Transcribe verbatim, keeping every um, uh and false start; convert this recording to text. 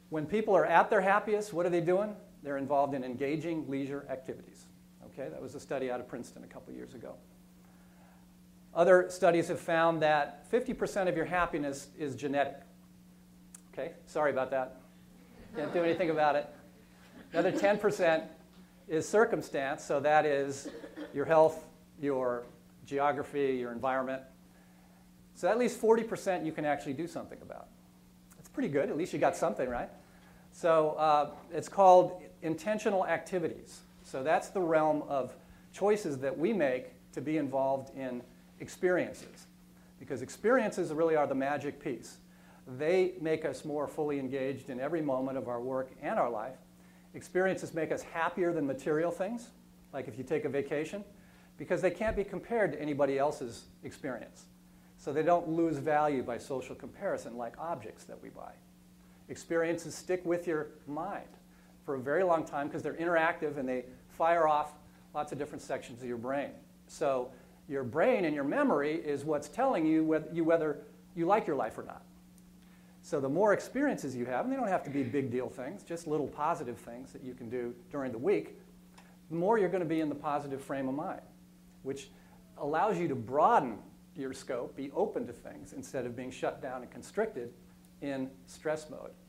When people are at their happiest, what are they doing? They're involved in engaging leisure activities. Okay, that was a study out of Princeton a couple years ago. Other studies have found that fifty percent of your happiness is genetic. Okay, sorry about that. Can't do anything about it. Another ten percent is circumstance, so that is your health, your geography, your environment. So at least forty percent you can actually do something about. That's pretty good. At least you got something, right? So uh, it's called intentional activities. So that's the realm of choices that we make to be involved in experiences. Because experiences really are the magic piece. They make us more fully engaged in every moment of our work and our life. Experiences make us happier than material things, like if you take a vacation, because they can't be compared to anybody else's experience. So they don't lose value by social comparison like objects that we buy. Experiences stick with your mind for a very long time because they're interactive and they fire off lots of different sections of your brain. So your brain and your memory is what's telling you whether you, whether you like your life or not. So the more experiences you have, and they don't have to be big deal things, just little positive things that you can do during the week, the more you're going to be in the positive frame of mind, which allows you to broaden your scope, be open to things, instead of being shut down and constricted in stress mode.